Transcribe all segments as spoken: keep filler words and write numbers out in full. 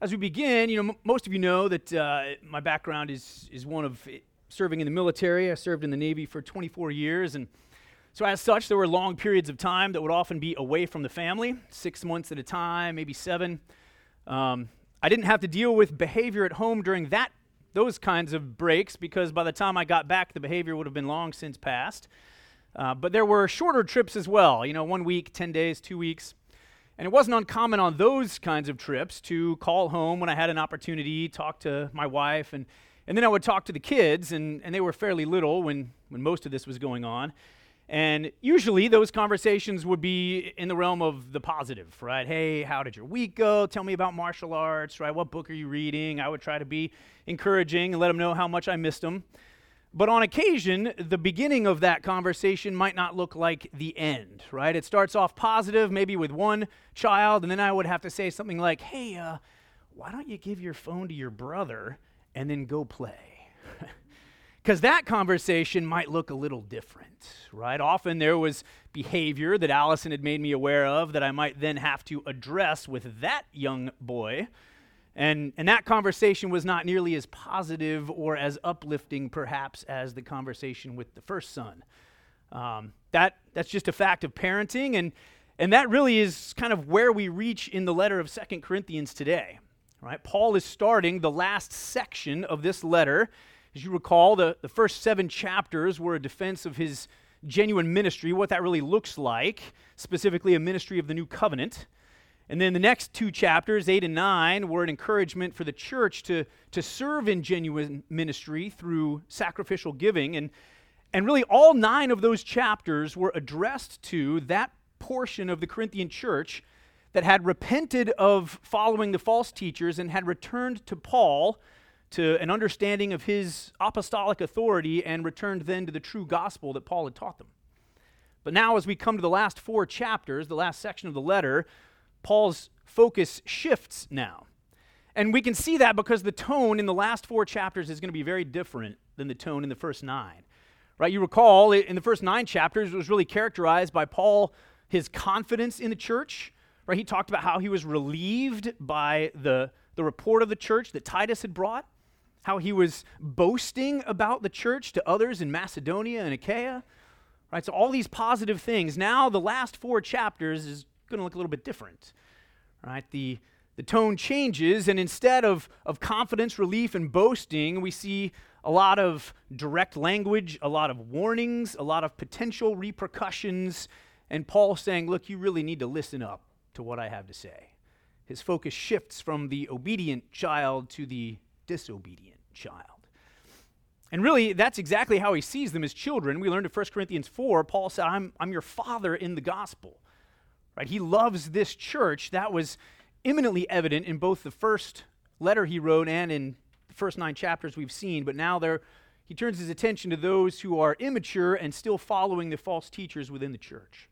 As we begin, you know, m- most of you know that uh, my background is is one of serving in the military. I served in the Navy for twenty-four years, and so as such, there were long periods of time that would often be away from the family, six months at a time, maybe seven. Um, I didn't have to deal with behavior at home during that those kinds of breaks because by the time I got back, the behavior would have been long since past. Uh, but there were shorter trips as well, you know, one week, ten days, two weeks. And it wasn't uncommon on those kinds of trips to call home when I had an opportunity, talk to my wife, and, and then I would talk to the kids, and, and they were fairly little when, when most of this was going on. And usually those conversations would be in the realm of the positive, right? Hey, how did your week go? Tell me about martial arts, right? What book are you reading? I would try to be encouraging and let them know how much I missed them. But on occasion, the beginning of that conversation might not look like the end, right? It starts off positive, maybe with one child, and then I would have to say something like, hey, uh, why don't you give your phone to your brother and then go play? Because that conversation might look a little different, right? Often there was behavior that Allison had made me aware of that I might then have to address with that young boy. And and that conversation was not nearly as positive or as uplifting, perhaps, as the conversation with the first son. Um, that that's just a fact of parenting, and and that really is kind of where we reach in the letter of Second Corinthians today. Right? Paul is starting the last section of this letter. As you recall, the, the first seven chapters were a defense of his genuine ministry, what that really looks like, specifically a ministry of the new covenant. And then the next two chapters, eight and nine, were an encouragement for the church to, to serve in genuine ministry through sacrificial giving. And, and really all nine of those chapters were addressed to that portion of the Corinthian church that had repented of following the false teachers and had returned to Paul to an understanding of his apostolic authority and returned then to the true gospel that Paul had taught them. But now as we come to the last four chapters, the last section of the letter, Paul's focus shifts now. And we can see that because the tone in the last four chapters is going to be very different than the tone in the first nine. Right? You recall, in the first nine chapters, it was really characterized by Paul, his confidence in the church. Right? He talked about how he was relieved by the, the report of the church that Titus had brought, how he was boasting about the church to others in Macedonia and Achaia. Right? So all these positive things. Now the last four chapters is going to look a little bit different, right? The the tone changes, and instead of, of confidence, relief, and boasting, we see a lot of direct language, a lot of warnings, a lot of potential repercussions, and Paul saying, look, you really need to listen up to what I have to say. His focus shifts from the obedient child to the disobedient child. And really, that's exactly how he sees them as children. We learned in First Corinthians four, Paul said, I'm, I'm your father in the gospel. Right? He loves this church. That was eminently evident in both the first letter he wrote and in the first nine chapters we've seen. But now there, he turns his attention to those who are immature and still following the false teachers within the church.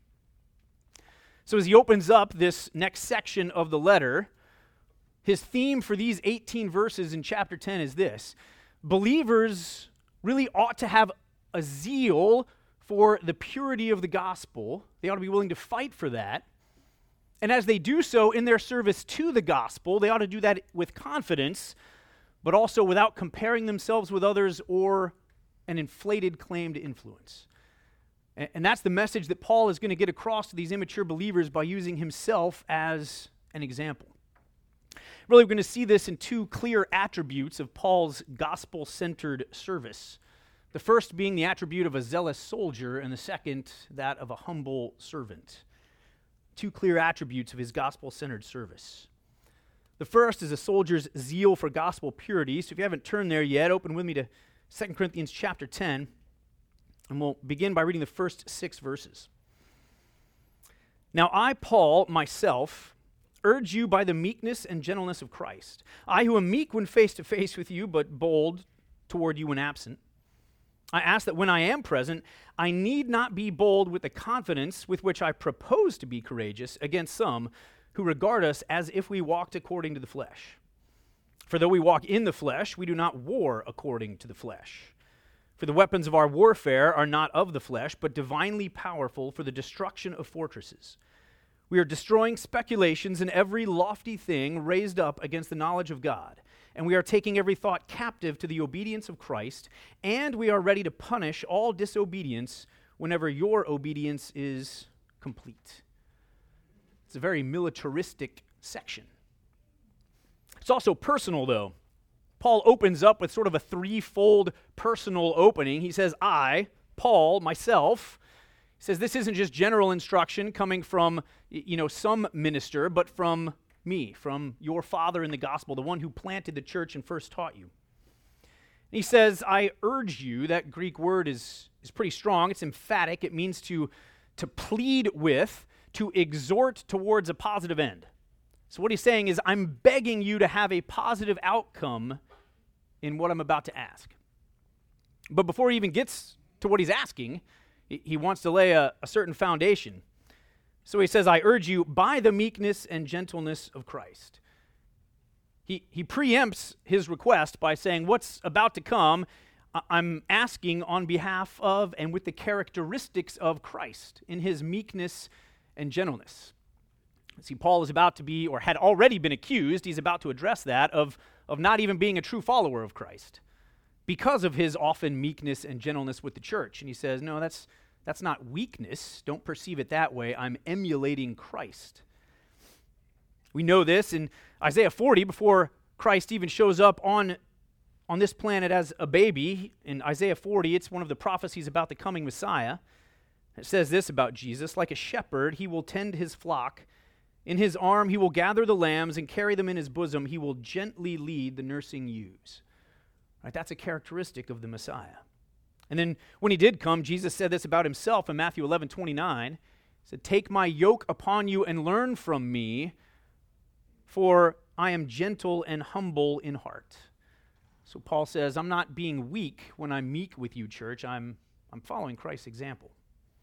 So as he opens up this next section of the letter, his theme for these eighteen verses in chapter ten is this: believers really ought to have a zeal for the purity of the gospel. They ought to be willing to fight for that. And as they do so in their service to the gospel, they ought to do that with confidence, but also without comparing themselves with others or an inflated claim to influence. And, and that's the message that Paul is going to get across to these immature believers by using himself as an example. Really, we're going to see this in two clear attributes of Paul's gospel-centered service. The first being the attribute of a zealous soldier, and the second, that of a humble servant. Two clear attributes of his gospel-centered service. The first is a soldier's zeal for gospel purity. So if you haven't turned there yet, open with me to Second Corinthians chapter ten, and we'll begin by reading the first six verses. Now I, Paul, myself, urge you by the meekness and gentleness of Christ. I who am meek when face to face with you, but bold toward you when absent. I ask that when I am present, I need not be bold with the confidence with which I propose to be courageous against some who regard us as if we walked according to the flesh. For though we walk in the flesh, we do not war according to the flesh. For the weapons of our warfare are not of the flesh, but divinely powerful for the destruction of fortresses. We are destroying speculations and every lofty thing raised up against the knowledge of God. And we are taking every thought captive to the obedience of Christ, and we are ready to punish all disobedience whenever your obedience is complete. It's a very militaristic section. It's also personal, though. Paul opens up with sort of a threefold personal opening. He says, I, Paul, myself. He says this isn't just general instruction coming from, you know, some minister, but from me, from your father in the gospel, the one who planted the church and first taught you. And he says, I urge you. That Greek word is, is pretty strong. It's emphatic. It means to, to plead with, to exhort towards a positive end. So what he's saying is, I'm begging you to have a positive outcome in what I'm about to ask. But before he even gets to what he's asking, he wants to lay a, a certain foundation. So he says, I urge you by the meekness and gentleness of Christ. He, he preempts his request by saying, what's about to come, I'm asking on behalf of and with the characteristics of Christ in his meekness and gentleness. See, Paul is about to be, or had already been accused, he's about to address that, of, of not even being a true follower of Christ because of his often meekness and gentleness with the church. And he says, no, that's that's not weakness. Don't perceive it that way. I'm emulating Christ. We know this in Isaiah forty, before Christ even shows up on, on this planet as a baby. In Isaiah forty, it's one of the prophecies about the coming Messiah. It says this about Jesus, like a shepherd, he will tend his flock. In his arm he will gather the lambs and carry them in his bosom. He will gently lead the nursing ewes. Right, that's a characteristic of the Messiah. And then when he did come, Jesus said this about himself in Matthew eleven twenty-nine. He said, take my yoke upon you and learn from me, for I am gentle and humble in heart. So Paul says, I'm not being weak when I'm meek with you, church. I'm, I'm following Christ's example.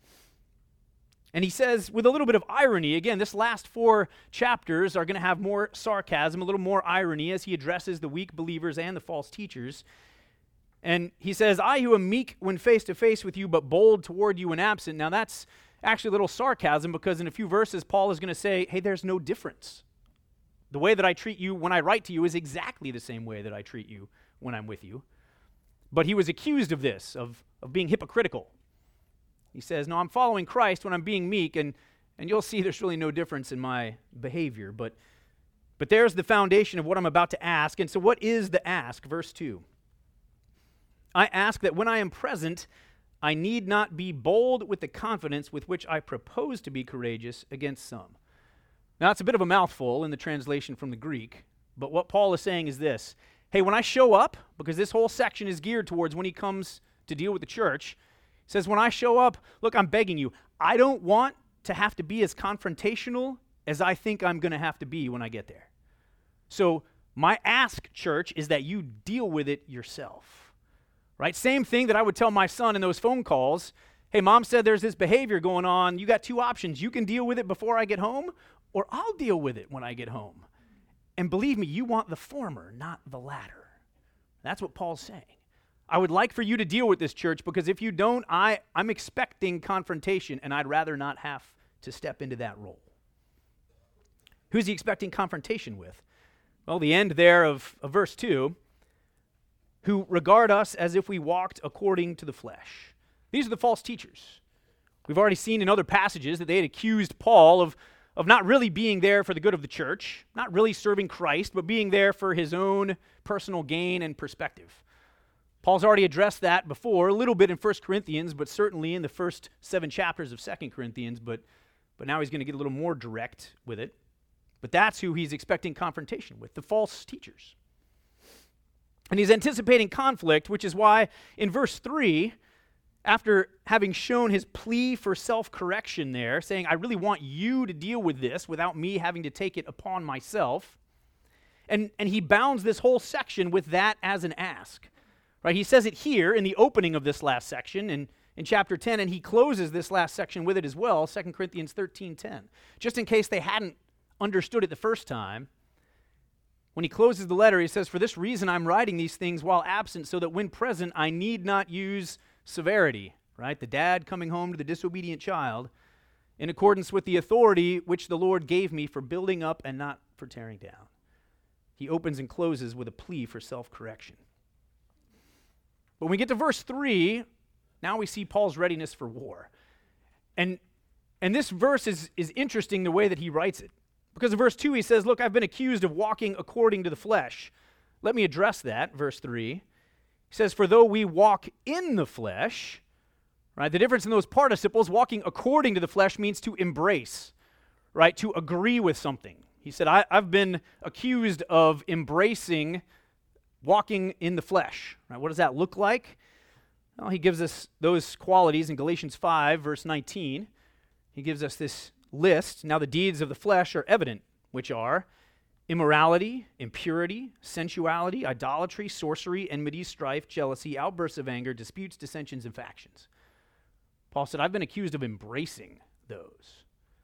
And he says, with a little bit of irony, again, this last four chapters are going to have more sarcasm, a little more irony as he addresses the weak believers and the false teachers. And he says, I who am meek when face to face with you, but bold toward you when absent. Now that's actually a little sarcasm, because in a few verses, Paul is going to say, hey, there's no difference. The way that I treat you when I write to you is exactly the same way that I treat you when I'm with you. But he was accused of this, of, of being hypocritical. He says, no, I'm following Christ when I'm being meek, and, and you'll see there's really no difference in my behavior. But, but there's the foundation of what I'm about to ask. And so what is the ask? Verse two. I ask that when I am present, I need not be bold with the confidence with which I propose to be courageous against some. Now, it's a bit of a mouthful in the translation from the Greek, but what Paul is saying is this. Hey, when I show up, because this whole section is geared towards when he comes to deal with the church, he says, when I show up, look, I'm begging you, I don't want to have to be as confrontational as I think I'm going to have to be when I get there. So my ask, church, is that you deal with it yourself. Right? Same thing that I would tell my son in those phone calls. Hey, mom said there's this behavior going on. You got two options. You can deal with it before I get home, or I'll deal with it when I get home. And believe me, you want the former, not the latter. That's what Paul's saying. I would like for you to deal with this, church, because if you don't, I, I'm expecting confrontation, and I'd rather not have to step into that role. Who's he expecting confrontation with? Well, the end there of, of verse two, who regard us as if we walked according to the flesh. These are the false teachers. We've already seen in other passages that they had accused Paul of, of not really being there for the good of the church, not really serving Christ, but being there for his own personal gain and perspective. Paul's already addressed that before, a little bit in First Corinthians, but certainly in the first seven chapters of Second Corinthians, but, but now he's going to get a little more direct with it. But that's who he's expecting confrontation with, the false teachers. And he's anticipating conflict, which is why in verse three, after having shown his plea for self-correction there, saying, I really want you to deal with this without me having to take it upon myself, and, and he bounds this whole section with that as an ask. Right? He says it here in the opening of this last section in, in chapter ten, and he closes this last section with it as well, Second Corinthians thirteen ten. Just in case they hadn't understood it the first time, when he closes the letter, he says, for this reason I'm writing these things while absent, so that when present I need not use severity. Right? The dad coming home to the disobedient child. in accordance with the authority which the Lord gave me for building up and not for tearing down. He opens and closes with a plea for self-correction. But when we get to verse three, now we see Paul's readiness for war. And, and this verse is, is interesting the way that he writes it. Because in verse two he says, look, I've been accused of walking according to the flesh. Let me address that, verse three. He says, for though we walk in the flesh, right? The difference in those participles, walking according to the flesh means to embrace, right? To agree with something. He said, I, I've been accused of embracing walking in the flesh. Right? What does that look like? Well, he gives us those qualities in Galatians five, verse nineteen. He gives us this list. Now the deeds of the flesh are evident, which are immorality, impurity, sensuality, idolatry, sorcery, enmity, strife, jealousy, outbursts of anger, disputes, dissensions, and factions. Paul said, I've been accused of embracing those.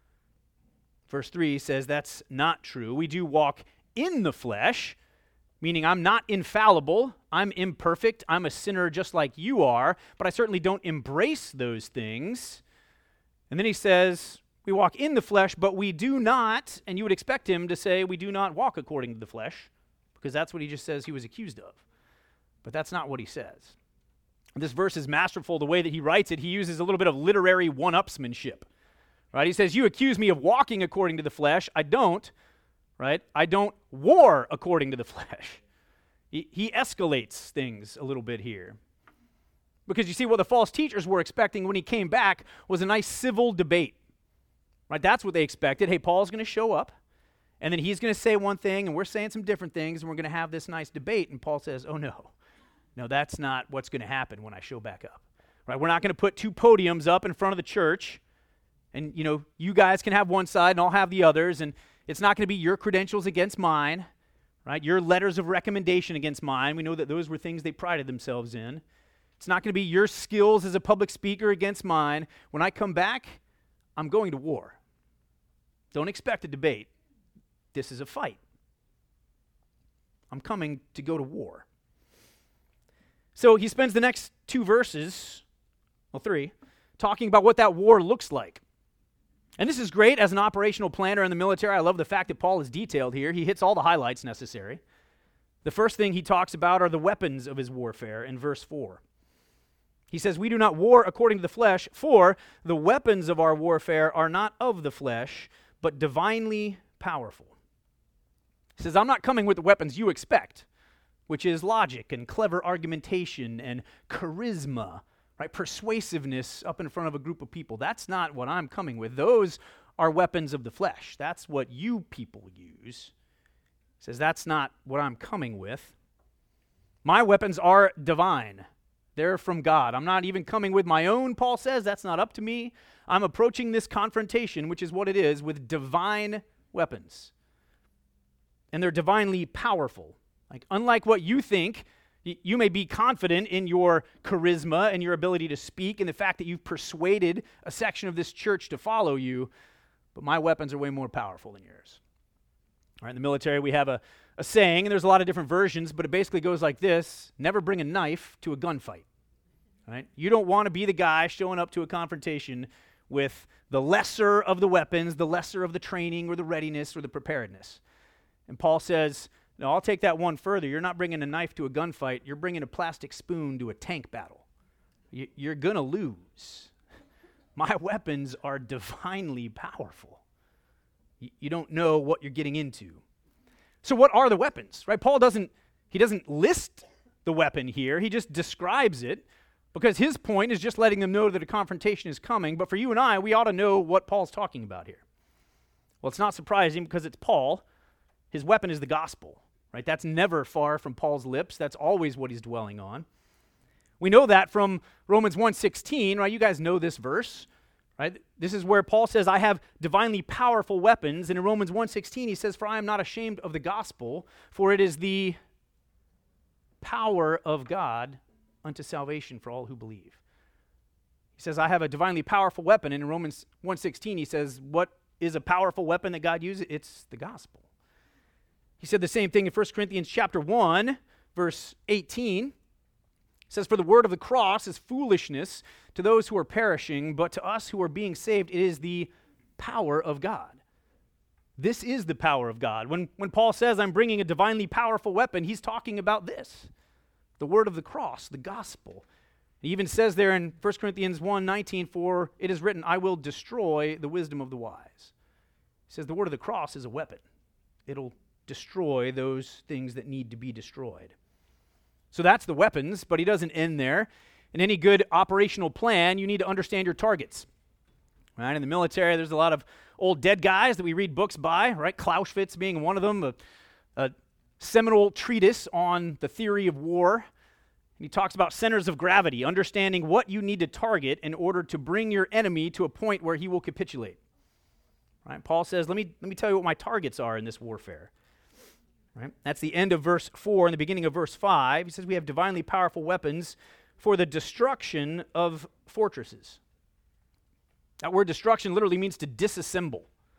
Verse three says that's not true. We do walk in the flesh, meaning I'm not infallible, I'm imperfect, I'm a sinner just like you are, but I certainly don't embrace those things. And then he says, we walk in the flesh, but we do not, and you would expect him to say, we do not walk according to the flesh, because that's what he just says he was accused of. But that's not what he says. This verse is masterful the way that he writes it. He uses a little bit of literary one-upsmanship. Right? He says, you accuse me of walking according to the flesh. I don't, right? I don't war according to the flesh. He, he escalates things a little bit here. Because you see, what the false teachers were expecting when he came back was a nice civil debate. Right? That's what they expected. Hey, Paul's going to show up, and then he's going to say one thing, and we're saying some different things, and we're going to have this nice debate. And Paul says, oh, no. No, that's not what's going to happen when I show back up. Right? We're not going to put two podiums up in front of the church, and, you know, you guys can have one side and I'll have the others, and it's not going to be your credentials against mine, right? Your letters of recommendation against mine. We know that those were things they prided themselves in. It's not going to be your skills as a public speaker against mine. When I come back, I'm going to war. Don't expect a debate. This is a fight. I'm coming to go to war. So he spends the next two verses, well, three, talking about what that war looks like. And this is great as an operational planner in the military. I love the fact that Paul is detailed here. He hits all the highlights necessary. The first thing he talks about are the weapons of his warfare in verse four. He says, we do not war according to the flesh, for the weapons of our warfare are not of the flesh, but divinely powerful. He says, I'm not coming with the weapons you expect, which is logic and clever argumentation and charisma, right? Persuasiveness up in front of a group of people. That's not what I'm coming with. Those are weapons of the flesh. That's what you people use. He says, that's not what I'm coming with. My weapons are divine. They're from God. I'm not even coming with my own, Paul says. That's not up to me. I'm approaching this confrontation, which is what it is, with divine weapons. And they're divinely powerful. Like, unlike what you think, y- you may be confident in your charisma and your ability to speak and the fact that you've persuaded a section of this church to follow you, but my weapons are way more powerful than yours. All right, in the military, we have a, a saying, and there's a lot of different versions, but it basically goes like this: never bring a knife to a gunfight. Right? You don't want to be the guy showing up to a confrontation with the lesser of the weapons, the lesser of the training or the readiness or the preparedness. And Paul says, no, I'll take that one further. You're not bringing a knife to a gunfight. You're bringing a plastic spoon to a tank battle. You, you're going to lose. My weapons are divinely powerful. You, you don't know what you're getting into. So what are the weapons? Right? Paul doesn't, he doesn't list the weapon here. He just describes it because his point is just letting them know that a confrontation is coming. But for you and I, we ought to know what Paul's talking about here. Well, it's not surprising because it's Paul. His weapon is the gospel, right? That's never far from Paul's lips. That's always what he's dwelling on. We know that from Romans one sixteen, right? You guys know this verse, right? This is where Paul says, I have divinely powerful weapons. And in Romans one sixteen, he says, for I am not ashamed of the gospel, for it is the power of God unto salvation for all who believe. He says, I have a divinely powerful weapon. And in Romans one sixteen, he says, what is a powerful weapon that God uses? It's the gospel. He said the same thing in First Corinthians chapter one, verse eighteen. It says, for the word of the cross is foolishness to those who are perishing, but to us who are being saved, it is the power of God. This is the power of God. When, when Paul says, I'm bringing a divinely powerful weapon, he's talking about this, the word of the cross, the gospel. He even says there in First Corinthians one nineteen, for it is written, I will destroy the wisdom of the wise. He says the word of the cross is a weapon. It'll destroy those things that need to be destroyed. So that's the weapons, but he doesn't end there. In any good operational plan, you need to understand your targets. Right? In the military, there's a lot of old dead guys that we read books by, right? Clausewitz being one of them, a, a seminal treatise on the theory of war. He talks about centers of gravity, understanding what you need to target in order to bring your enemy to a point where he will capitulate. Right? Paul says, let me, let me tell you what my targets are in this warfare. Right? That's the end of verse four and the beginning of verse five. He says we have divinely powerful weapons for the destruction of fortresses. That word destruction literally means to disassemble.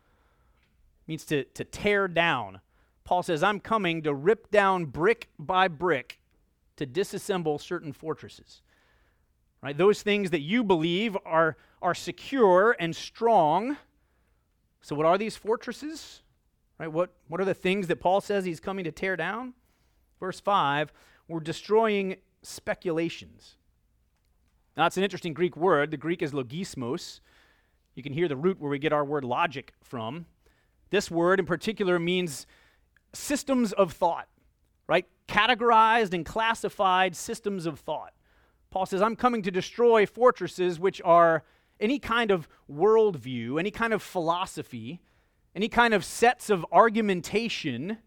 It means to, to tear down. Paul says, I'm coming to rip down brick by brick to disassemble certain fortresses. Right? Those things that you believe are, are secure and strong. So what are these fortresses? Right? What, what are the things that Paul says he's coming to tear down? Verse five, we're destroying speculations. Now, it's an interesting Greek word. The Greek is logismos. You can hear the root where we get our word logic from. This word in particular means systems of thought, right? Categorized and classified systems of thought. Paul says, I'm coming to destroy fortresses which are any kind of worldview, any kind of philosophy, any kind of sets of argumentation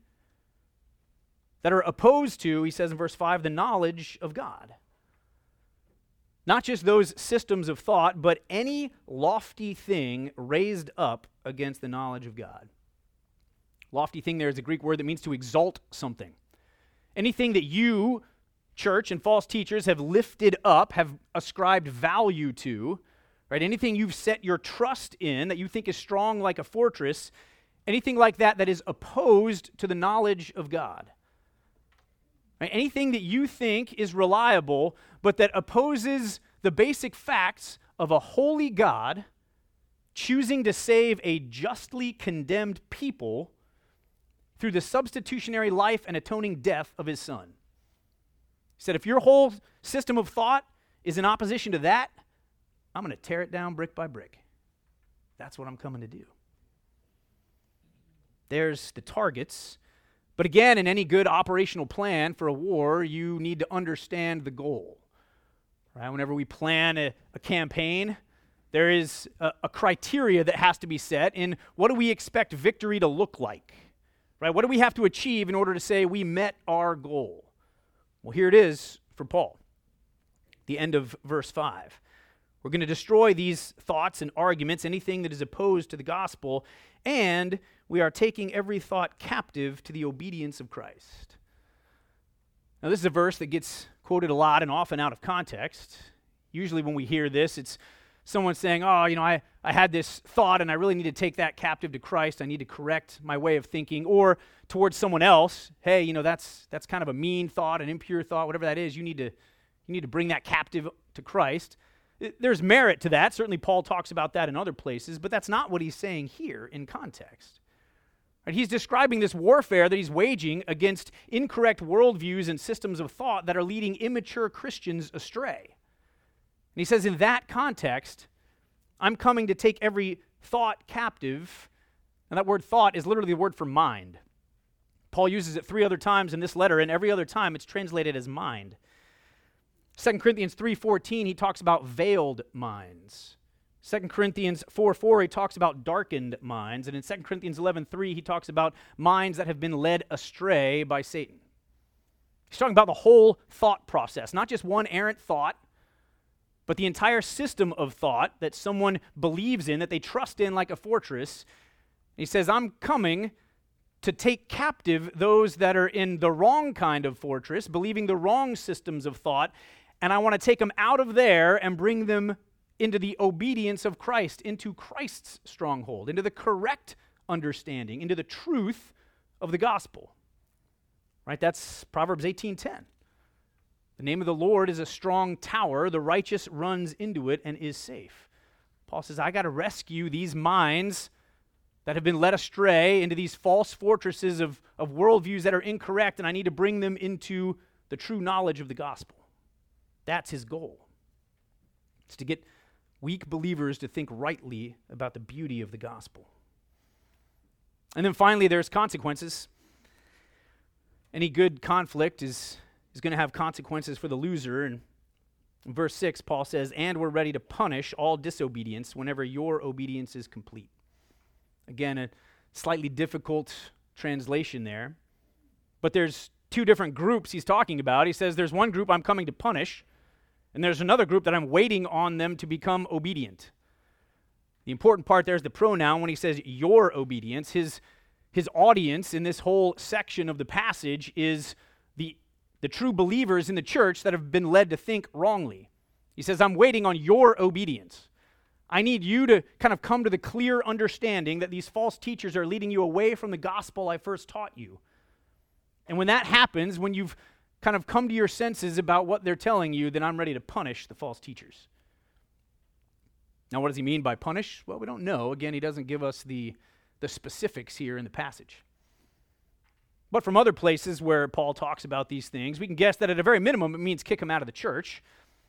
that are opposed to, he says in verse five, the knowledge of God. Not just those systems of thought, but any lofty thing raised up against the knowledge of God. Lofty thing there is a Greek word that means to exalt something. Anything that you, church and false teachers, have lifted up, have ascribed value to, right? Anything you've set your trust in that you think is strong like a fortress, anything like that that is opposed to the knowledge of God. Right? Anything that you think is reliable, but that opposes the basic facts of a holy God choosing to save a justly condemned people through the substitutionary life and atoning death of his Son. He said, if your whole system of thought is in opposition to that, I'm going to tear it down brick by brick. That's what I'm coming to do. There's the targets. But again, in any good operational plan for a war, you need to understand the goal. Right? Whenever we plan a, a campaign, there is a, a criteria that has to be set in what do we expect victory to look like? Right? What do we have to achieve in order to say we met our goal? Well, here it is for Paul. The end of verse five. We're going to destroy these thoughts and arguments, anything that is opposed to the gospel, and we are taking every thought captive to the obedience of Christ. Now, this is a verse that gets quoted a lot and often out of context. Usually when we hear this, it's someone saying, oh, you know, I, I had this thought and I really need to take that captive to Christ. I need to correct my way of thinking. Or towards someone else, hey, you know, that's that's kind of a mean thought, an impure thought, whatever that is. You need to you need to bring that captive to Christ. There's merit to that. Certainly Paul talks about that in other places, but that's not what he's saying here in context. Right? He's describing this warfare that he's waging against incorrect worldviews and systems of thought that are leading immature Christians astray. And he says, in that context, I'm coming to take every thought captive. And that word thought is literally the word for mind. Paul uses it three other times in this letter, and every other time it's translated as mind. Second Corinthians three fourteen, he talks about veiled minds. Second Corinthians four four, he talks about darkened minds. And in Second Corinthians eleven three, he talks about minds that have been led astray by Satan. He's talking about the whole thought process, not just one errant thought, but the entire system of thought that someone believes in, that they trust in like a fortress. He says, I'm coming to take captive those that are in the wrong kind of fortress, believing the wrong systems of thought, and I want to take them out of there and bring them into the obedience of Christ, into Christ's stronghold, into the correct understanding, into the truth of the gospel. Right? That's Proverbs eighteen ten. The name of the Lord is a strong tower. The righteous runs into it and is safe. Paul says, I got to rescue these minds that have been led astray into these false fortresses of, of worldviews that are incorrect, and I need to bring them into the true knowledge of the gospel. That's his goal. It's to get weak believers to think rightly about the beauty of the gospel. And then finally, there's consequences. Any good conflict is, is going to have consequences for the loser. And in verse six, Paul says, and we're ready to punish all disobedience whenever your obedience is complete. Again, a slightly difficult translation there. But there's two different groups he's talking about. He says there's one group I'm coming to punish, and there's another group that I'm waiting on them to become obedient. The important part there is the pronoun when he says your obedience. His, his audience in this whole section of the passage is the, the true believers in the church that have been led to think wrongly. He says, I'm waiting on your obedience. I need you to kind of come to the clear understanding that these false teachers are leading you away from the gospel I first taught you. And when that happens, when you've kind of come to your senses about what they're telling you, then I'm ready to punish the false teachers. Now, what does he mean by punish? Well, we don't know. Again, he doesn't give us the, the specifics here in the passage. But from other places where Paul talks about these things, we can guess that at a very minimum it means kick them out of the church.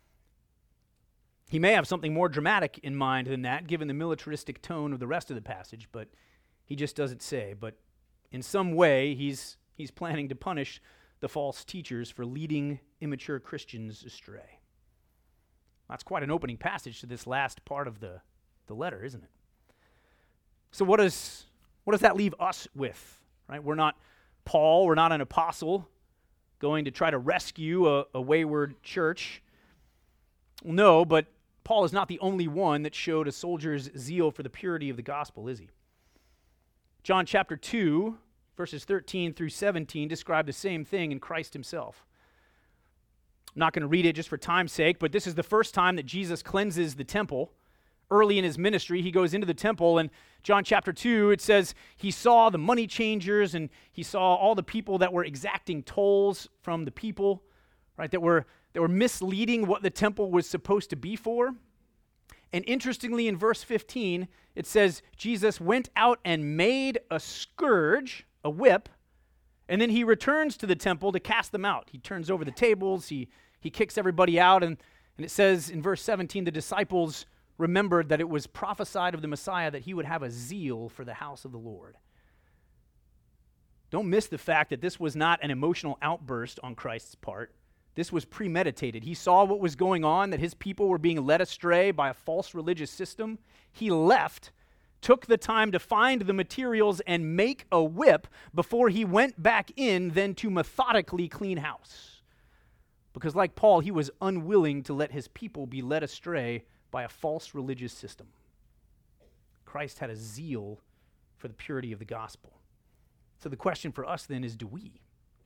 He may have something more dramatic in mind than that, given the militaristic tone of the rest of the passage, but he just doesn't say. But in some way, he's he's planning to punish the false teachers for leading immature Christians astray. That's quite an opening passage to this last part of the, the letter, isn't it? So what does what does that leave us with? Right? We're not Paul, we're not an apostle going to try to rescue a, a wayward church. Well, no, but Paul is not the only one that showed a soldier's zeal for the purity of the gospel, is he? John chapter two, verses thirteen through seventeen describe the same thing in Christ himself. I'm not going to read it just for time's sake, but this is the first time that Jesus cleanses the temple. Early in his ministry, he goes into the temple, and John chapter two, it says he saw the money changers, and he saw all the people that were exacting tolls from the people, right, that were that were misleading what the temple was supposed to be for. And interestingly, in verse fifteen, it says Jesus went out and made a scourge, a whip, and then he returns to the temple to cast them out. He turns over the tables, he, he kicks everybody out, and, and it says in verse seventeen, the disciples remembered that it was prophesied of the Messiah that he would have a zeal for the house of the Lord. Don't miss the fact that this was not an emotional outburst on Christ's part. This was premeditated. He saw what was going on, that his people were being led astray by a false religious system. He left, took the time to find the materials and make a whip before he went back in then to methodically clean house. Because like Paul, he was unwilling to let his people be led astray by a false religious system. Christ had a zeal for the purity of the gospel. So the question for us then is, do we?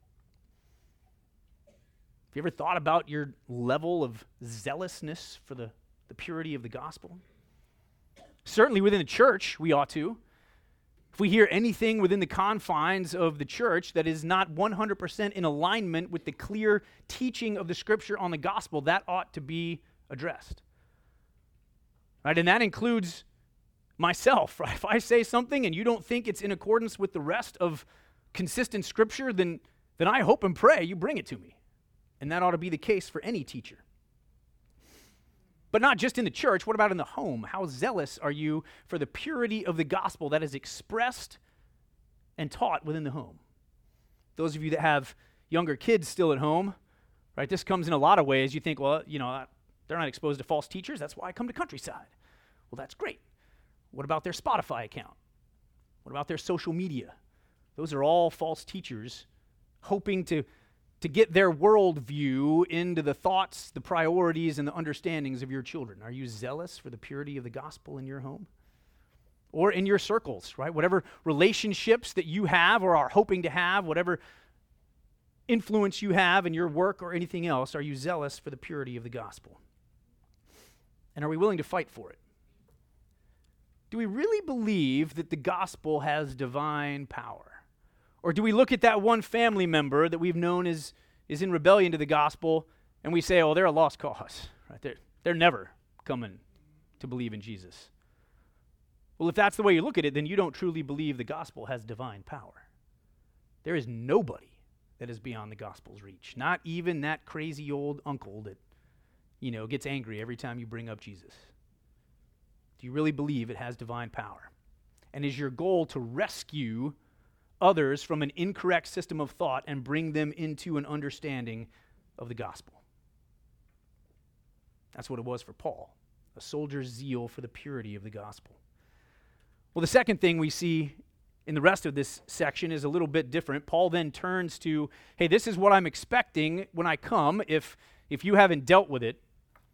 Have you ever thought about your level of zealousness for the, the purity of the gospel? Certainly within the church, we ought to. If we hear anything within the confines of the church that is not one hundred percent in alignment with the clear teaching of the Scripture on the gospel, that ought to be addressed. Right? And that includes myself. Right? If I say something and you don't think it's in accordance with the rest of consistent Scripture, then, then I hope and pray you bring it to me. And that ought to be the case for any teacher. But not just in the church. What about in the home? How zealous are you for the purity of the gospel that is expressed and taught within the home? Those of you that have younger kids still at home, right, this comes in a lot of ways. You think, well, you know, they're not exposed to false teachers. That's why I come to Countryside. Well, that's great. What about their Spotify account? What about their social media? Those are all false teachers hoping to to get their worldview into the thoughts, the priorities, and the understandings of your children. Are you zealous for the purity of the gospel in your home? Or in your circles, right? Whatever relationships that you have or are hoping to have, whatever influence you have in your work or anything else, are you zealous for the purity of the gospel? And are we willing to fight for it? Do we really believe that the gospel has divine power? Or do we look at that one family member that we've known is, is in rebellion to the gospel, and we say, oh, they're a lost cause, right? They're, they're never coming to believe in Jesus. Well, if that's the way you look at it, then you don't truly believe the gospel has divine power. There is nobody that is beyond the gospel's reach, not even that crazy old uncle that, you know, gets angry every time you bring up Jesus. Do you really believe it has divine power? And is your goal to rescue others from an incorrect system of thought and bring them into an understanding of the gospel? That's what it was for Paul, a soldier's zeal for the purity of the gospel. Well, the second thing we see in the rest of this section is a little bit different. Paul then turns to, hey, this is what I'm expecting when I come if, if you haven't dealt with it.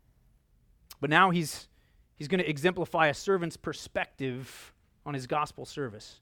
But now he's, he's going to exemplify a servant's perspective on his gospel service.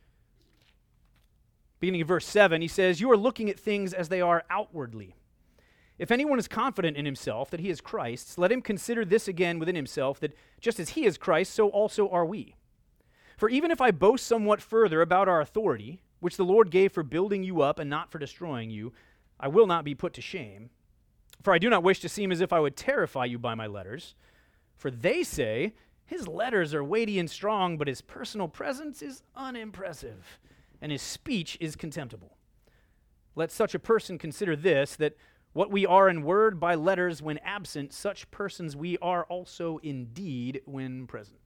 Beginning in verse seven, he says, "You are looking at things as they are outwardly. If anyone is confident in himself that he is Christ's, let him consider this again within himself, that just as he is Christ, so also are we. For even if I boast somewhat further about our authority, which the Lord gave for building you up and not for destroying you, I will not be put to shame. For I do not wish to seem as if I would terrify you by my letters. For they say, his letters are weighty and strong, but his personal presence is unimpressive, and his speech is contemptible. Let such a person consider this, that what we are in word by letters when absent, such persons we are also in deed when present."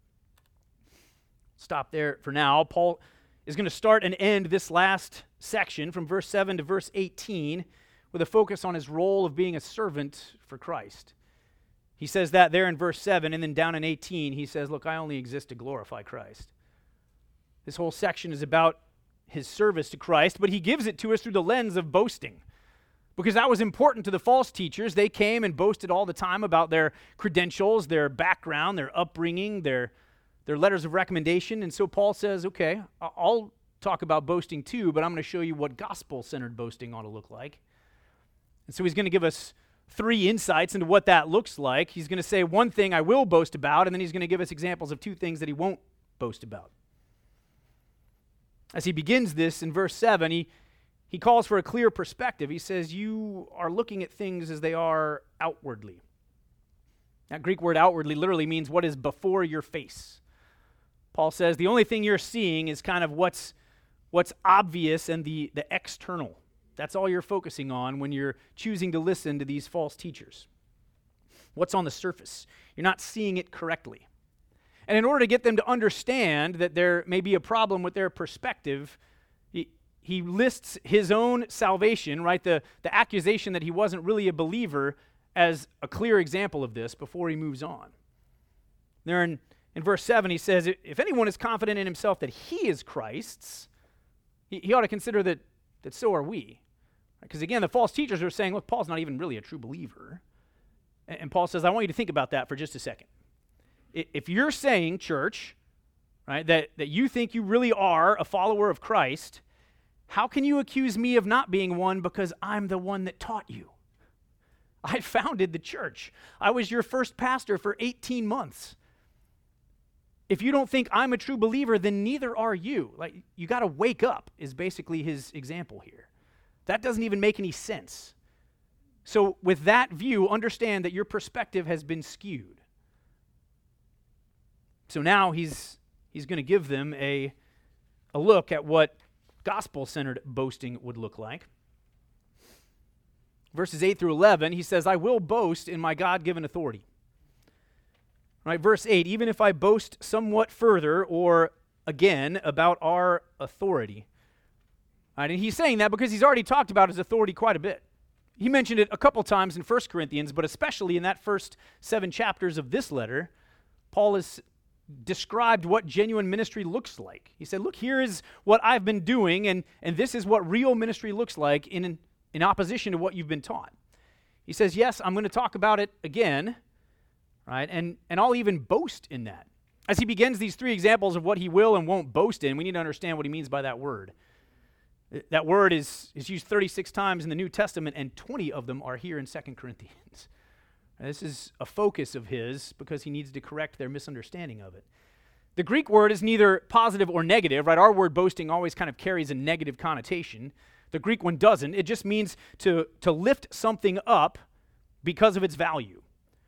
Stop there for now. Paul is going to start and end this last section from verse seven to verse eighteen with a focus on his role of being a servant for Christ. He says that there in verse seven, and then down in eighteen, he says, look, I only exist to glorify Christ. This whole section is about his service to Christ, but he gives it to us through the lens of boasting, because that was important to the false teachers. They came and boasted all the time about their credentials, their background, their upbringing, their Their letters of recommendation. And so Paul says, okay, I'll talk about boasting too, but I'm going to show you what gospel-centered boasting ought to look like. And so he's going to give us three insights into what that looks like. He's going to say one thing I will boast about, and then he's going to give us examples of two things that he won't boast about. As he begins this in verse seven, he, he calls for a clear perspective. He says, you are looking at things as they are outwardly. That Greek word outwardly literally means what is before your face. Paul says the only thing you're seeing is kind of what's what's obvious and the, the external. That's all you're focusing on when you're choosing to listen to these false teachers. What's on the surface? You're not seeing it correctly. And in order to get them to understand that there may be a problem with their perspective, he, he lists his own salvation, right, the, the accusation that he wasn't really a believer, as a clear example of this before he moves on. There in In verse seven, he says, if anyone is confident in himself that he is Christ's, he, he ought to consider that, that so are we. Because again, the false teachers are saying, look, Paul's not even really a true believer. And, and Paul says, I want you to think about that for just a second. If you're saying, church, right, that, that you think you really are a follower of Christ, how can you accuse me of not being one because I'm the one that taught you? I founded the church. I was your first pastor for eighteen months. If you don't think I'm a true believer, then neither are you. Like, you got to wake up is basically his example here. That doesn't even make any sense. So with that view, understand that your perspective has been skewed. So now he's he's going to give them a, a look at what gospel-centered boasting would look like. Verses eight through eleven, he says, I will boast in my God-given authority. Right, verse eight, even if I boast somewhat further or again about our authority. Right, and he's saying that because he's already talked about his authority quite a bit. He mentioned it a couple times in First Corinthians, but especially in that first seven chapters of this letter, Paul has described what genuine ministry looks like. He said, look, here is what I've been doing, and, and this is what real ministry looks like in, in opposition to what you've been taught. He says, yes, I'm going to talk about it again, right? And, and I'll even boast in that. As he begins these three examples of what he will and won't boast in, we need to understand what he means by that word. That word is, is used thirty-six times in the New Testament, and twenty of them are here in Second Corinthians. This is a focus of his because he needs to correct their misunderstanding of it. The Greek word is neither positive or negative, right? Our word boasting always kind of carries a negative connotation. The Greek one doesn't. It just means to, to lift something up because of its value.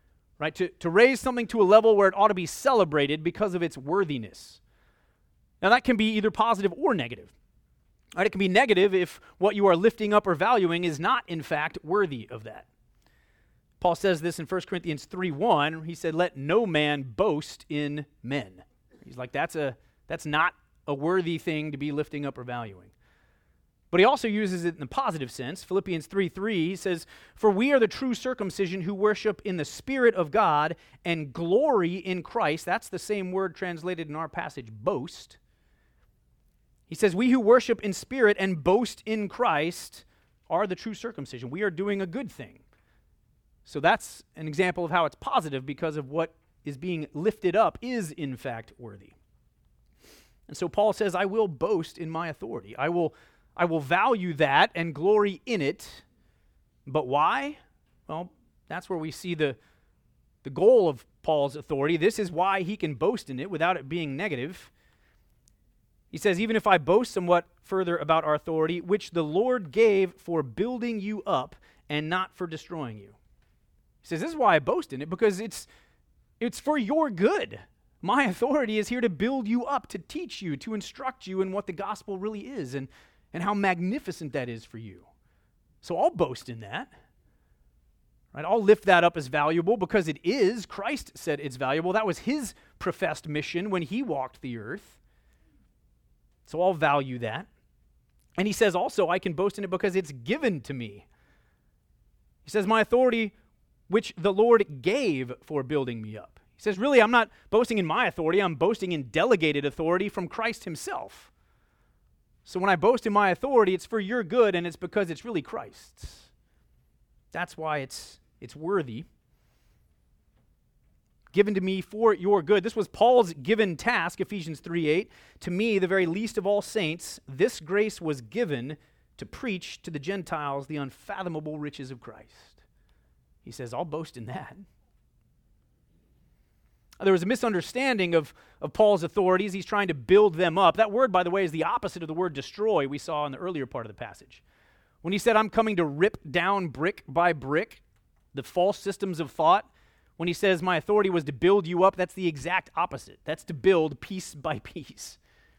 right? To, to raise something to a level where it ought to be celebrated because of its worthiness. Now, that can be either positive or negative. Right? It can be negative if what you are lifting up or valuing is not, in fact, worthy of that. Paul says this in First Corinthians three one. He said, let no man boast in men. He's like, that's a that's not a worthy thing to be lifting up or valuing. But he also uses it in the positive sense. Philippians three three, he says, for we are the true circumcision who worship in the Spirit of God and glory in Christ. That's the same word translated in our passage, boast. He says, we who worship in spirit and boast in Christ are the true circumcision. We are doing a good thing. So that's an example of how it's positive because of what is being lifted up is in fact worthy. And so Paul says, I will boast in my authority. I will, I will value that and glory in it. But why? Well, that's where we see the, the goal of Paul's authority. This is why he can boast in it without it being negative. He says, even if I boast somewhat further about our authority, which the Lord gave for building you up and not for destroying you. He says, this is why I boast in it, because it's it's for your good. My authority is here to build you up, to teach you, to instruct you in what the gospel really is and, and how magnificent that is for you. So I'll boast in that. Right? I'll lift that up as valuable because it is. Christ said it's valuable. That was his professed mission when he walked the earth. So I'll value that. And he says also, I can boast in it because it's given to me. He says, my authority, which the Lord gave for building me up. He says, really, I'm not boasting in my authority. I'm boasting in delegated authority from Christ himself. So when I boast in my authority, it's for your good, and it's because it's really Christ's. That's why it's, it's worthy. Given to me for your good. This was Paul's given task, Ephesians three eight. To me, the very least of all saints, this grace was given to preach to the Gentiles the unfathomable riches of Christ. He says, I'll boast in that. There was a misunderstanding of, of Paul's authorities. He's trying to build them up. That word, by the way, is the opposite of the word destroy we saw in the earlier part of the passage. When he said, I'm coming to rip down brick by brick the false systems of thought, when he says my authority was to build you up, that's the exact opposite. That's to build piece by piece.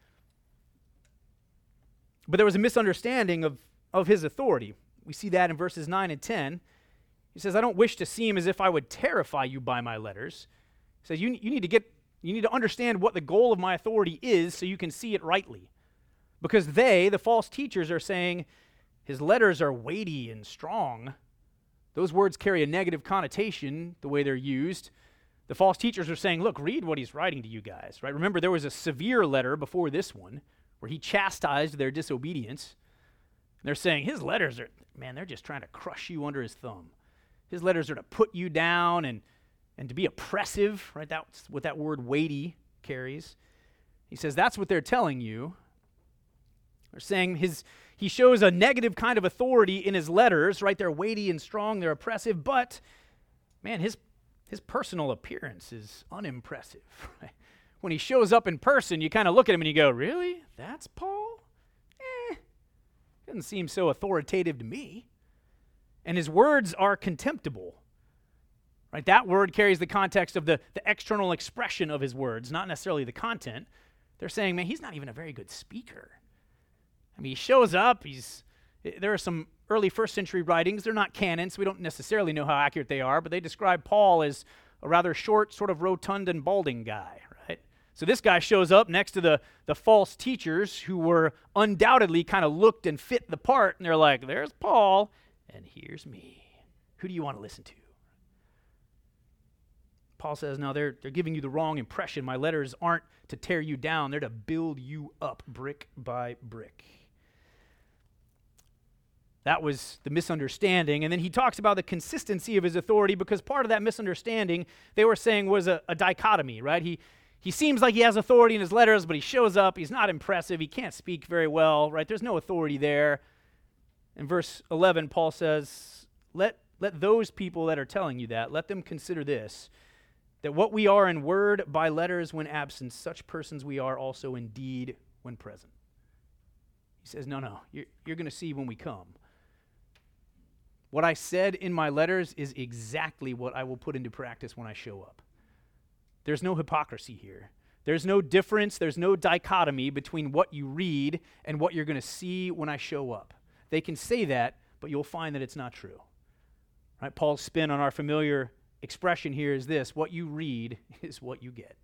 But there was a misunderstanding of, of his authority. We see that in verses nine and ten. He says, I don't wish to seem as if I would terrify you by my letters. He says, you, you need to get, you need to understand what the goal of my authority is so you can see it rightly. Because they, the false teachers, are saying his letters are weighty and strong. Those words carry a negative connotation the way they're used. The false teachers are saying, look, read what he's writing to you guys, right? Remember, there was a severe letter before this one where he chastised their disobedience. They're saying his letters are, man, they're just trying to crush you under his thumb. His letters are to put you down and, and to be oppressive, right? That's what that word weighty carries. He says that's what they're telling you. They're saying his he shows a negative kind of authority in his letters, right? They're weighty and strong, they're oppressive, but man, his his personal appearance is unimpressive. Right? When he shows up in person, you kind of look at him and you go, really? That's Paul? Eh, doesn't seem so authoritative to me. And his words are contemptible. Right? That word carries the context of the, the external expression of his words, not necessarily the content. They're saying, man, he's not even a very good speaker. I mean, he shows up, he's, there are some early first century writings, they're not canon, so we don't necessarily know how accurate they are, but they describe Paul as a rather short, sort of rotund and balding guy, right? So this guy shows up next to the, the false teachers who were undoubtedly kind of looked and fit the part, and they're like, there's Paul, and here's me. Who do you want to listen to? Paul says, no, they're, they're giving you the wrong impression. My letters aren't to tear you down, they're to build you up brick by brick. That was the misunderstanding. And then he talks about the consistency of his authority because part of that misunderstanding, they were saying, was a, a dichotomy, right? He he seems like he has authority in his letters, but he shows up, he's not impressive, he can't speak very well, right? There's no authority there. In verse eleven, Paul says, let, let those people that are telling you that, let them consider this, that what we are in word by letters when absent, such persons we are also in deed when present. He says, no, no, you're, you're going to see when we come. what I said in my letters is exactly what I will put into practice when I show up. There's no hypocrisy here. There's no difference, there's no dichotomy between what you read and what you're going to see when I show up. They can say that, but you'll find that it's not true. Right? Paul's spin on our familiar expression here is this: what you read is what you get.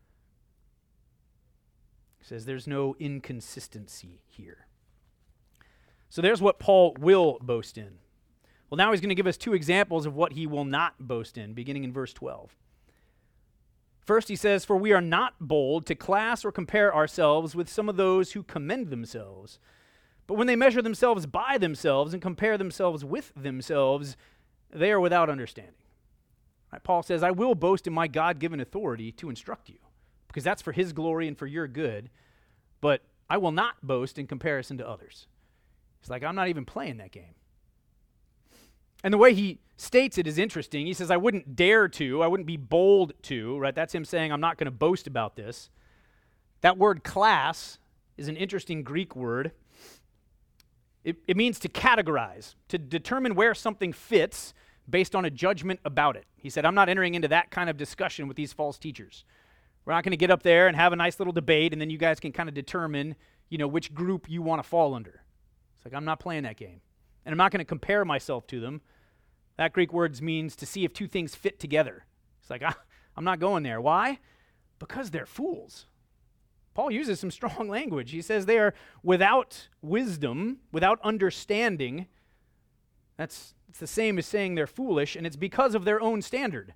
He says there's no inconsistency here. So there's what Paul will boast in. Well, now he's going to give us two examples of what he will not boast in, beginning in verse twelve. First, he says, "For we are not bold to class or compare ourselves with some of those who commend themselves. But when they measure themselves by themselves and compare themselves with themselves, they are without understanding." Right, Paul says, "I will boast in my God-given authority to instruct you, because that's for his glory and for your good, but I will not boast in comparison to others." He's like, I'm not even playing that game. And the way he states it is interesting. He says, I wouldn't dare to, I wouldn't be bold to, right? That's him saying, I'm not going to boast about this. That word class is an interesting Greek word. It, it means to categorize, to determine where something fits based on a judgment about it. He said, I'm not entering into that kind of discussion with these false teachers. We're not going to get up there and have a nice little debate, and then you guys can kind of determine, you know, which group you want to fall under. It's like, I'm not playing that game. And I'm not going to compare myself to them. That Greek word means to see if two things fit together. It's like, ah, I'm not going there. Why? Because they're fools. Paul uses some strong language. He says they are without wisdom, without understanding. That's it's the same as saying they're foolish, and it's because of their own standard.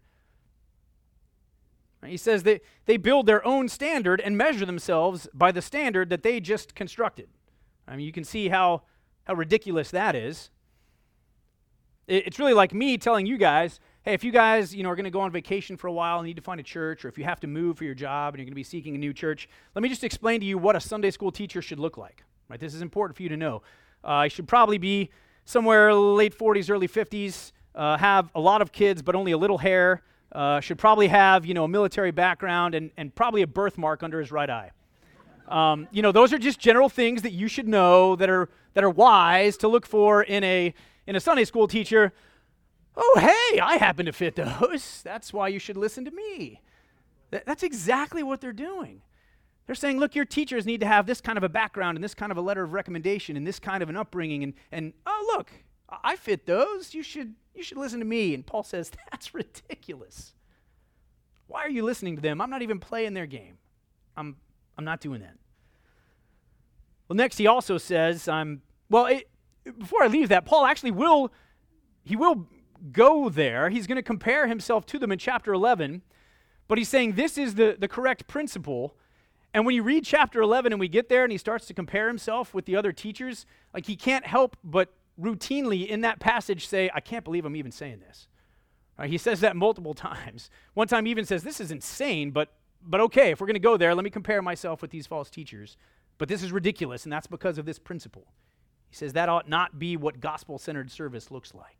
He says they, they build their own standard and measure themselves by the standard that they just constructed. I mean, you can see how, how ridiculous that is. It, it's really like me telling you guys, hey, if you guys, you know, are going to go on vacation for a while and need to find a church, or if you have to move for your job and you're going to be seeking a new church, let me just explain to you what a Sunday school teacher should look like. Right? This is important for you to know. Uh, I should probably be somewhere late forties, early fifties, uh, have a lot of kids but only a little hair, uh, should probably have, you know, a military background and, and probably a birthmark under his right eye. Um, you know, those are just general things that you should know that are that are wise to look for in a in a Sunday school teacher. Oh, hey, I happen to fit those. That's why you should listen to me. Th- that's exactly what they're doing. They're saying, look, your teachers need to have this kind of a background and this kind of a letter of recommendation and this kind of an upbringing. And, and oh, look, I fit those. You should, you should listen to me. And Paul says, that's ridiculous. Why are you listening to them? I'm not even playing their game. I'm I'm not doing that. Well, next he also says, I'm, well, it, before I leave that, Paul actually will, he will go there. He's going to compare himself to them in chapter eleven, but he's saying this is the, the correct principle. And when you read chapter eleven and we get there and he starts to compare himself with the other teachers, like he can't help but routinely in that passage say, I can't believe I'm even saying this. Right? He says that multiple times. One time he even says, this is insane, but But okay, if we're going to go there, let me compare myself with these false teachers. But this is ridiculous, and that's because of this principle. He says that ought not be what gospel-centered service looks like.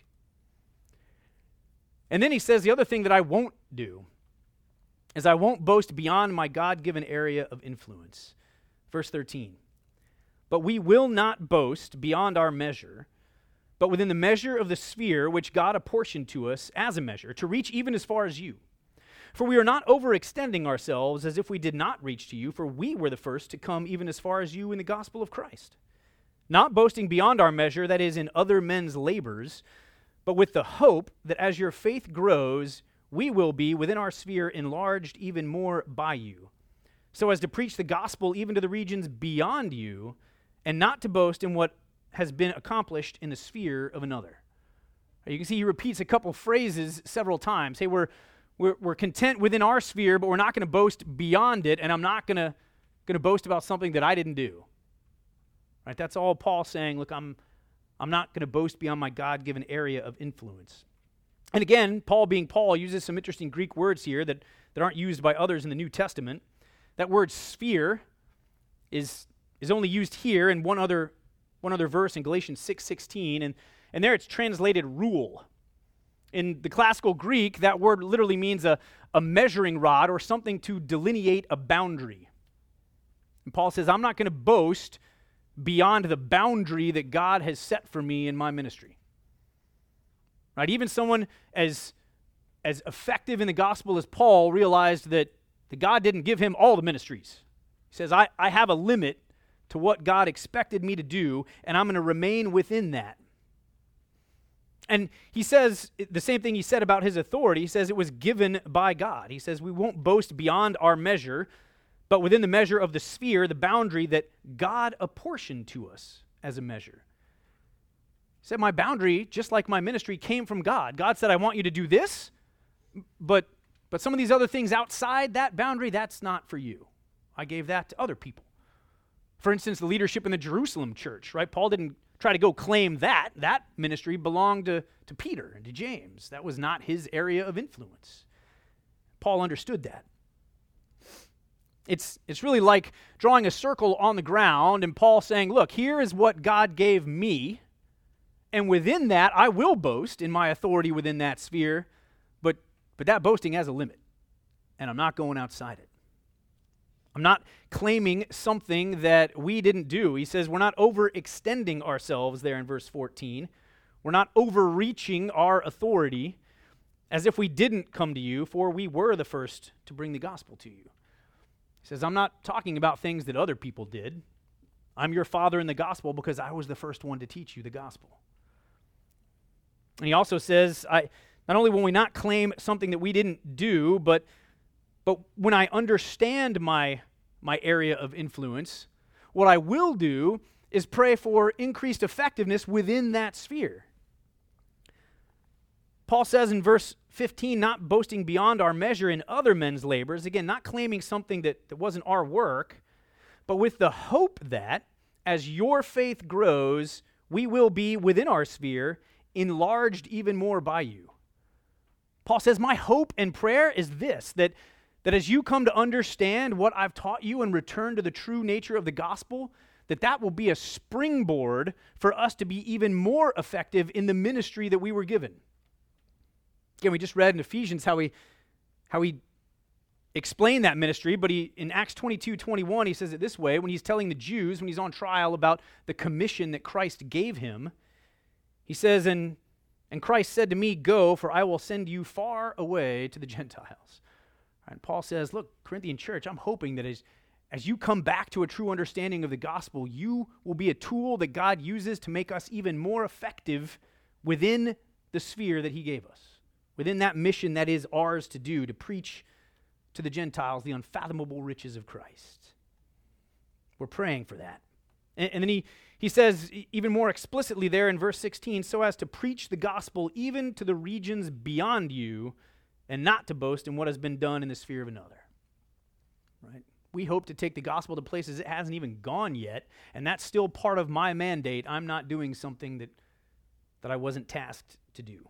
And then he says the other thing that I won't do is I won't boast beyond my God-given area of influence. Verse thirteen. But we will not boast beyond our measure, but within the measure of the sphere which God apportioned to us as a measure, to reach even as far as you. For we are not overextending ourselves as if we did not reach to you, for we were the first to come even as far as you in the gospel of Christ. Not boasting beyond our measure, that is, in other men's labors, but with the hope that as your faith grows, we will be within our sphere enlarged even more by you, so as to preach the gospel even to the regions beyond you, and not to boast in what has been accomplished in the sphere of another. You can see he repeats a couple phrases several times. Hey, we're We're, we're content within our sphere, but we're not going to boast beyond it, and I'm not going to going to boast about something that I didn't do. Right? That's all Paul saying. Look, I'm I'm not going to boast beyond my God-given area of influence. And again, Paul being Paul uses some interesting Greek words here that, that aren't used by others in the New Testament. That word sphere is is only used here in one other one other verse in Galatians six sixteen, and and there it's translated rule. In the classical Greek, that word literally means a, a measuring rod or something to delineate a boundary. And Paul says, I'm not going to boast beyond the boundary that God has set for me in my ministry. Right? Even someone as, as effective in the gospel as Paul realized that, that God didn't give him all the ministries. He says, I, I have a limit to what God expected me to do, and I'm going to remain within that. And he says the same thing he said about his authority. He says it was given by God. He says we won't boast beyond our measure, but within the measure of the sphere, the boundary that God apportioned to us as a measure. He said my boundary, just like my ministry, came from God. God said, I want you to do this, but, but some of these other things outside that boundary, that's not for you. I gave that to other people. For instance, the leadership in the Jerusalem church, right? Paul didn't try to go claim that. That ministry belonged to, to Peter and to James. That was not his area of influence. Paul understood that. It's, it's really like drawing a circle on the ground and Paul saying, look, here is what God gave me, and within that I will boast in my authority within that sphere, but, but that boasting has a limit, and I'm not going outside it. I'm not claiming something that we didn't do. He says we're not overextending ourselves there in verse fourteen. We're not overreaching our authority as if we didn't come to you, for we were the first to bring the gospel to you. He says, I'm not talking about things that other people did. I'm your father in the gospel because I was the first one to teach you the gospel. And he also says, I not only will we not claim something that we didn't do, but But when I understand my, my area of influence, what I will do is pray for increased effectiveness within that sphere. Paul says in verse fifteen, not boasting beyond our measure in other men's labors, again, not claiming something that, that wasn't our work, but with the hope that as your faith grows, we will be within our sphere, enlarged even more by you. Paul says, my hope and prayer is this, that That as you come to understand what I've taught you and return to the true nature of the gospel, that that will be a springboard for us to be even more effective in the ministry that we were given. Again, we just read in Ephesians how he, how he explained that ministry, but he in Acts twenty-two twenty-one, he says it this way, when he's telling the Jews, when he's on trial about the commission that Christ gave him, he says, and, and Christ said to me, go, for I will send you far away to the Gentiles. And Paul says, look, Corinthian church, I'm hoping that as, as you come back to a true understanding of the gospel, you will be a tool that God uses to make us even more effective within the sphere that he gave us, within that mission that is ours to do, to preach to the Gentiles the unfathomable riches of Christ. We're praying for that. And, and then he, he says even more explicitly there in verse sixteen, so as to preach the gospel even to the regions beyond you, and not to boast in what has been done in the sphere of another. Right? We hope to take the gospel to places it hasn't even gone yet, and that's still part of my mandate. I'm not doing something that, that I wasn't tasked to do.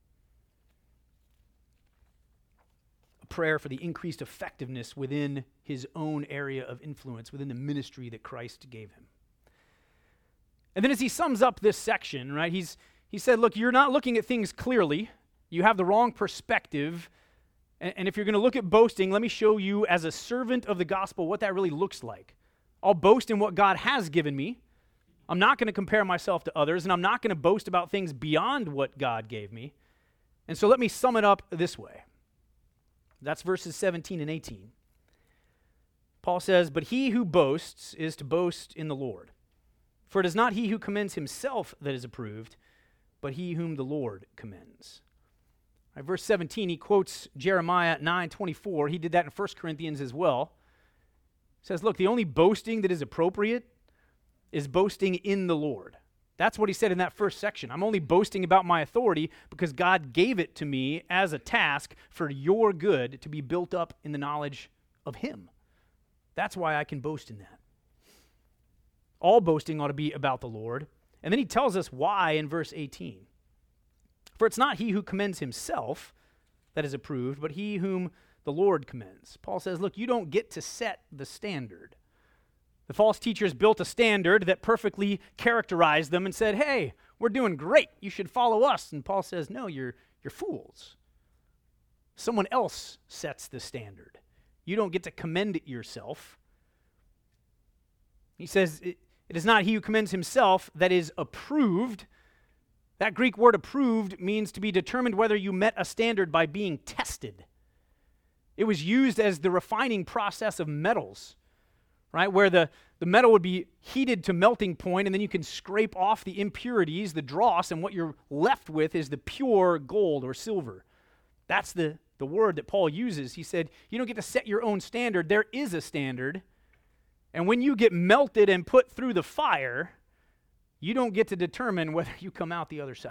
A prayer for the increased effectiveness within his own area of influence, within the ministry that Christ gave him. And then as he sums up this section, right, he's he said, look, you're not looking at things clearly. You have the wrong perspective, and, and if you're going to look at boasting, let me show you as a servant of the gospel what that really looks like. I'll boast in what God has given me. I'm not going to compare myself to others, and I'm not going to boast about things beyond what God gave me. And so let me sum it up this way. That's verses seventeen and eighteen. Paul says, but he who boasts is to boast in the Lord. For it is not he who commends himself that is approved, but he whom the Lord commends. Right, verse seventeen, he quotes Jeremiah nine twenty-four. He did that in First Corinthians as well. He says, look, the only boasting that is appropriate is boasting in the Lord. That's what he said in that first section. I'm only boasting about my authority because God gave it to me as a task for your good to be built up in the knowledge of him. That's why I can boast in that. All boasting ought to be about the Lord. And then he tells us why in verse eighteen. For it's not he who commends himself that is approved, but he whom the Lord commends. Paul says, look, you don't get to set the standard. The false teachers built a standard that perfectly characterized them and said, hey, we're doing great. You should follow us. And Paul says, no, you're, you're fools. Someone else sets the standard. You don't get to commend it yourself. He says, it, it is not he who commends himself that is approved, That Greek word approved means to be determined whether you met a standard by being tested. It was used as the refining process of metals, right? Where the, the metal would be heated to melting point, and then you can scrape off the impurities, the dross, and what you're left with is the pure gold or silver. That's the, the word that Paul uses. He said, you don't get to set your own standard. There is a standard. And when you get melted and put through the fire, you don't get to determine whether you come out the other side.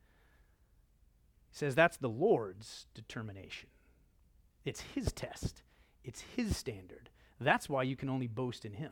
He says that's the Lord's determination. It's his test. It's his standard. That's why you can only boast in him.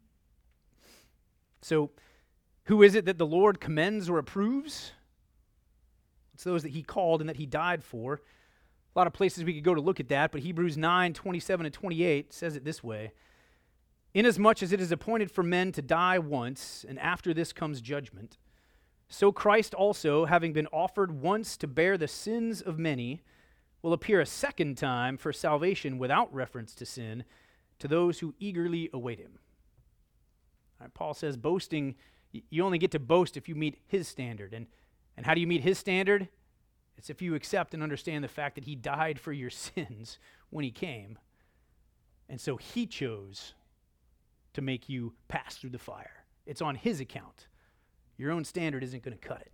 So, who is it that the Lord commends or approves? It's those that he called and that he died for. A lot of places we could go to look at that, but Hebrews nine, twenty-seven and twenty-eight says it this way. Inasmuch as it is appointed for men to die once, and after this comes judgment, so Christ also, having been offered once to bear the sins of many, will appear a second time for salvation without reference to sin to those who eagerly await him. All right, Paul says boasting, you only get to boast if you meet his standard. And, and how do you meet his standard? It's if you accept and understand the fact that he died for your sins when he came. And so he chose to make you pass through the fire. It's on his account. Your own standard isn't going to cut it.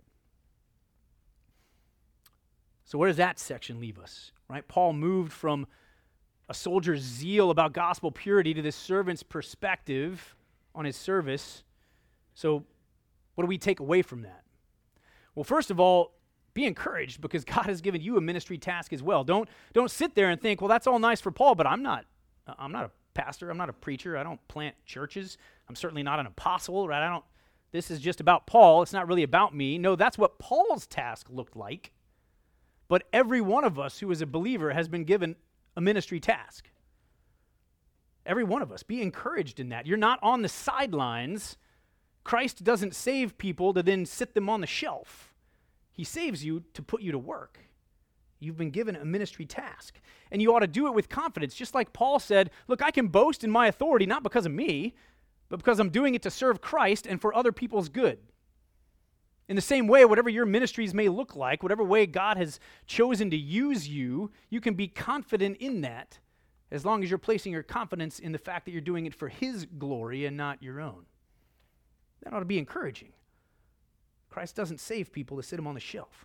So where does that section leave us? Right? Paul moved from a soldier's zeal about gospel purity to this servant's perspective on his service. So what do we take away from that? Well, first of all, be encouraged because God has given you a ministry task as well. Don't, don't sit there and think, well, that's all nice for Paul, but I'm not, I'm not a pastor. I'm not a preacher. I don't plant churches. I'm certainly not an apostle, right? I don't, this is just about Paul. It's not really about me. No, that's what Paul's task looked like. But every one of us who is a believer has been given a ministry task. Every one of us. Be encouraged in that. You're not on the sidelines. Christ doesn't save people to then sit them on the shelf. He saves you to put you to work. You've been given a ministry task. And you ought to do it with confidence, just like Paul said, look, I can boast in my authority, not because of me, but because I'm doing it to serve Christ and for other people's good. In the same way, whatever your ministries may look like, whatever way God has chosen to use you, you can be confident in that as long as you're placing your confidence in the fact that you're doing it for his glory and not your own. That ought to be encouraging. Christ doesn't save people to sit them on the shelf.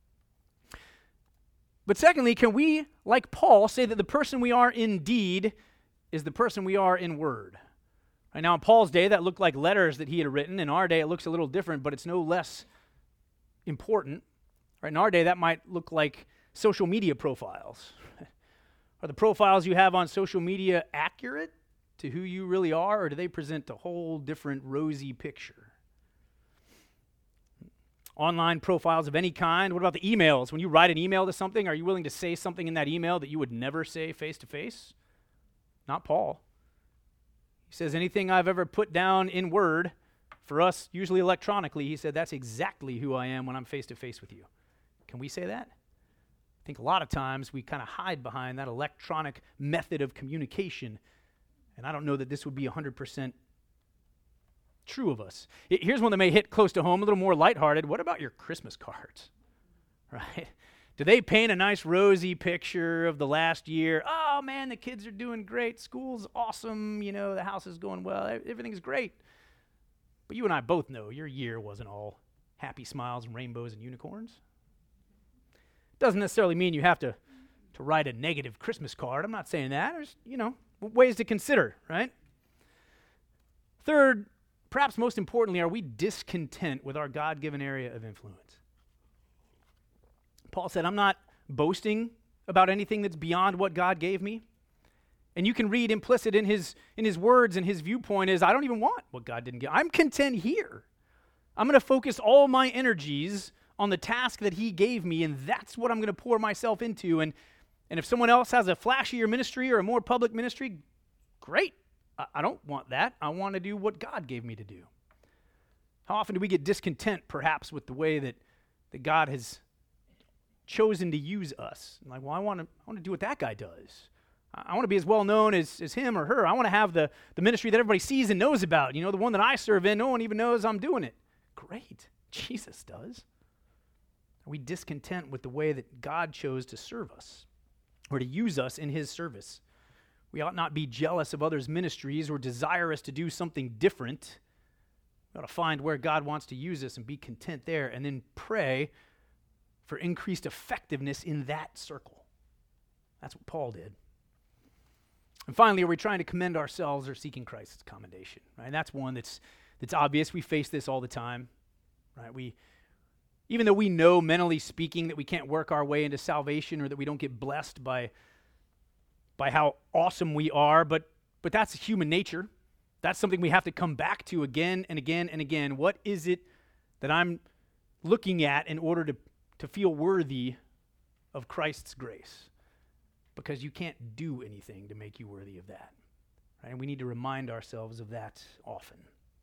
But secondly, can we, like Paul, say that the person we are in deed is the person we are in word? Right now, in Paul's day, that looked like letters that he had written. In our day, it looks a little different, but it's no less important. Right, in our day, that might look like social media profiles. Are the profiles you have on social media accurate to who you really are, or do they present a whole different rosy picture? Online profiles of any kind. What about the emails? When you write an email to something, are you willing to say something in that email that you would never say face-to-face? Not Paul. He says, anything I've ever put down in word, for us, usually electronically, he said, that's exactly who I am when I'm face-to-face with you. Can we say that? I think a lot of times we kind of hide behind that electronic method of communication, and I don't know that this would be one hundred percent true of us. It, here's one that may hit close to home, a little more lighthearted. What about your Christmas cards? Right? Do they paint a nice rosy picture of the last year? Oh, man, the kids are doing great. School's awesome. You know, the house is going well. Everything's great. But you and I both know your year wasn't all happy smiles and rainbows and unicorns. Doesn't necessarily mean you have to, to write a negative Christmas card. I'm not saying that. There's, you know, ways to consider, right? Third, perhaps most importantly, are we discontent with our God-given area of influence? Paul said, I'm not boasting about anything that's beyond what God gave me. And you can read implicit in his in his words and his viewpoint is, I don't even want what God didn't give. I'm content here. I'm going to focus all my energies on the task that he gave me, and that's what I'm going to pour myself into. And, and if someone else has a flashier ministry or a more public ministry, great. I, I don't want that. I want to do what God gave me to do. How often do we get discontent, perhaps, with the way that, that God has chosen to use us? Like, well, I want to I want to do what that guy does. I, I want to be as well known as, as him or her. I want to have the, the ministry that everybody sees and knows about. You know, the one that I serve in, no one even knows I'm doing it. Great. Jesus does. Are we discontent with the way that God chose to serve us or to use us in his service? We ought not be jealous of others' ministries or desirous to do something different. We ought to find where God wants to use us and be content there, and then pray for increased effectiveness in that circle. That's what Paul did. And finally, are we trying to commend ourselves or seeking Christ's commendation? Right? And that's one that's that's obvious. We face this all the time. Right? We, even though we know, mentally speaking, that we can't work our way into salvation or that we don't get blessed by, by how awesome we are, but but that's human nature. That's something we have to come back to again and again and again. What is it that I'm looking at in order to, to feel worthy of Christ's grace? Because you can't do anything to make you worthy of that. Right? And we need to remind ourselves of that often.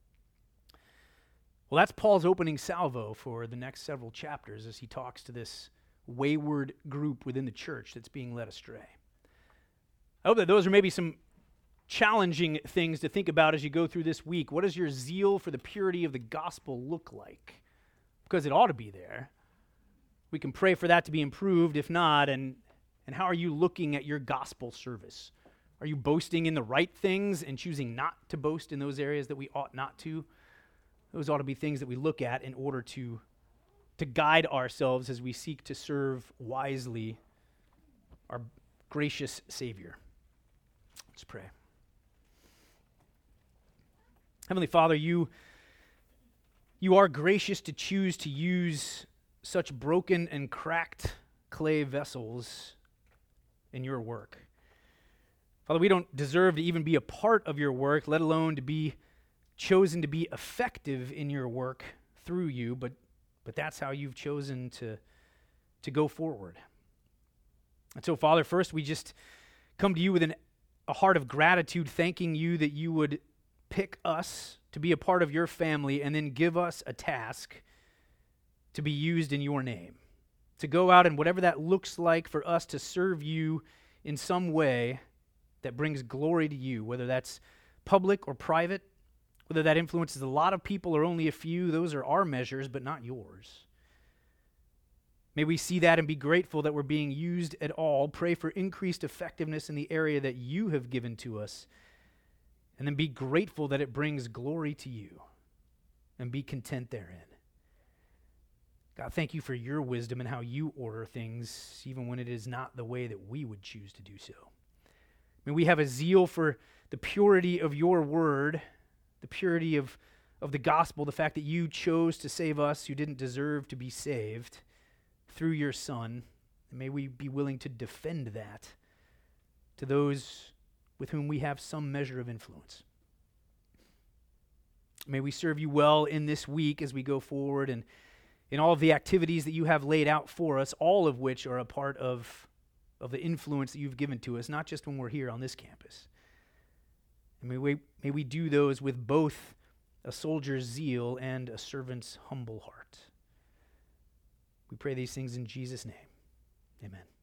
Well, that's Paul's opening salvo for the next several chapters as he talks to this wayward group within the church that's being led astray. I hope that those are maybe some challenging things to think about as you go through this week. What does your zeal for the purity of the gospel look like? Because it ought to be there. We can pray for that to be improved. If not, and and how are you looking at your gospel service? Are you boasting in the right things and choosing not to boast in those areas that we ought not to? Those ought to be things that we look at in order to, to guide ourselves as we seek to serve wisely our gracious Savior. Let's pray. Heavenly Father, you, you are gracious to choose to use such broken and cracked clay vessels in your work. Father, we don't deserve to even be a part of your work, let alone to be chosen to be effective in your work through you, but but that's how you've chosen to, to go forward. And so, Father, first we just come to you with an, a heart of gratitude, thanking you that you would pick us to be a part of your family and then give us a task to be used in your name, to go out and whatever that looks like for us to serve you in some way that brings glory to you, whether that's public or private, whether that influences a lot of people or only a few. Those are our measures, but not yours. May we see that and be grateful that we're being used at all. Pray for increased effectiveness in the area that you have given to us, and then be grateful that it brings glory to you, and be content therein. God, thank you for your wisdom and how you order things, even when it is not the way that we would choose to do so. May we have a zeal for the purity of your word, the purity of, of the gospel, the fact that you chose to save us who didn't deserve to be saved through your Son. And may we be willing to defend that to those with whom we have some measure of influence. May we serve you well in this week as we go forward and in all of the activities that you have laid out for us, all of which are a part of, of the influence that you've given to us, not just when we're here on this campus. And may we, may we do those with both a soldier's zeal and a servant's humble heart. We pray these things in Jesus' name. Amen.